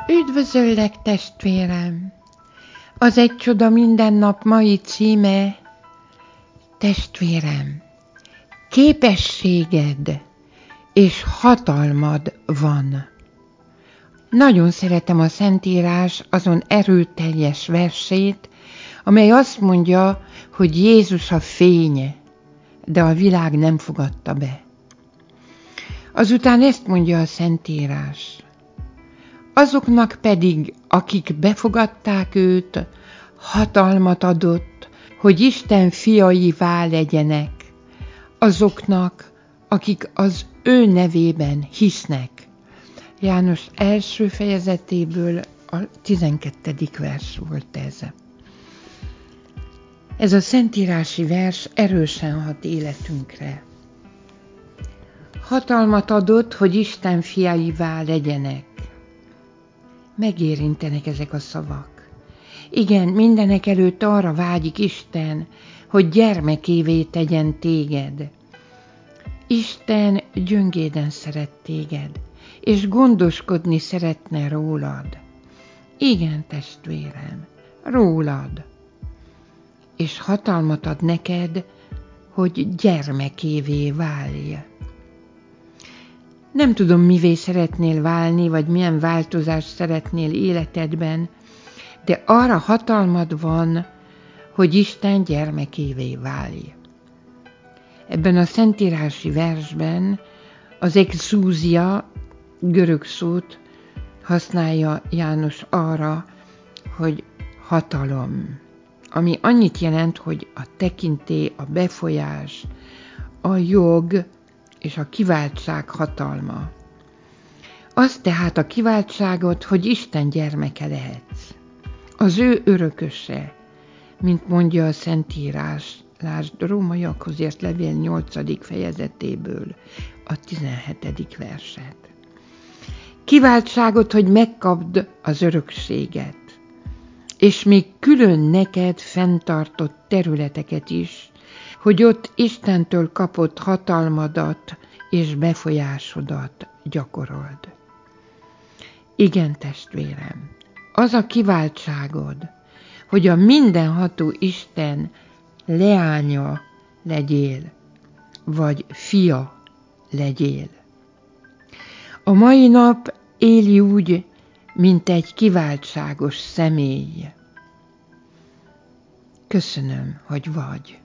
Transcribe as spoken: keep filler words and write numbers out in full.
Üdvözöllek, testvérem! Az Egy csoda minden nap mai címe: Testvérem, képességed és hatalmad van. Nagyon szeretem a Szentírás azon erőteljes versét, amely azt mondja, hogy Jézus a fény, de a világ nem fogadta be. Azután ezt mondja a Szentírás: azoknak pedig, akik befogadták őt, hatalmat adott, hogy Isten fiaivá legyenek, azoknak, akik az ő nevében hisznek. János első fejezetéből a tizenkettedik vers volt ez. Ez a szentírási vers erősen hat életünkre. Hatalmat adott, hogy Isten fiaivá legyenek. Megérintenek ezek a szavak. Igen, mindenek előtt arra vágyik Isten, hogy gyermekévé tegyen téged. Isten gyöngéden szeret téged, és gondoskodni szeretne rólad. Igen, testvérem, rólad. És hatalmat ad neked, hogy gyermekévé válj. Nem tudom, mivé szeretnél válni, vagy milyen változást szeretnél életedben, de arra hatalmad van, hogy Isten gyermekévé válj. Ebben a szentírási versben az exúzia görög szót használja János arra, hogy hatalom, ami annyit jelent, hogy a tekintély, a befolyás, a jog és a kiváltság hatalma. Az tehát a kiváltságot, hogy Isten gyermeke lehetsz. Az ő örököse, mint mondja a Szentírás, lásd Rómaiakhoz írt levél nyolcadik fejezetéből a tizenhetedik verset. Kiváltságot, hogy megkapd az örökséget, és még külön neked fenntartott területeket is, hogy ott Istentől kapott hatalmadat és befolyásodat gyakorold. Igen, testvérem, az a kiváltságod, hogy a mindenható Isten leánya legyél, vagy fia legyél. A mai nap éli úgy, mint egy kiváltságos személy. Köszönöm, hogy vagy.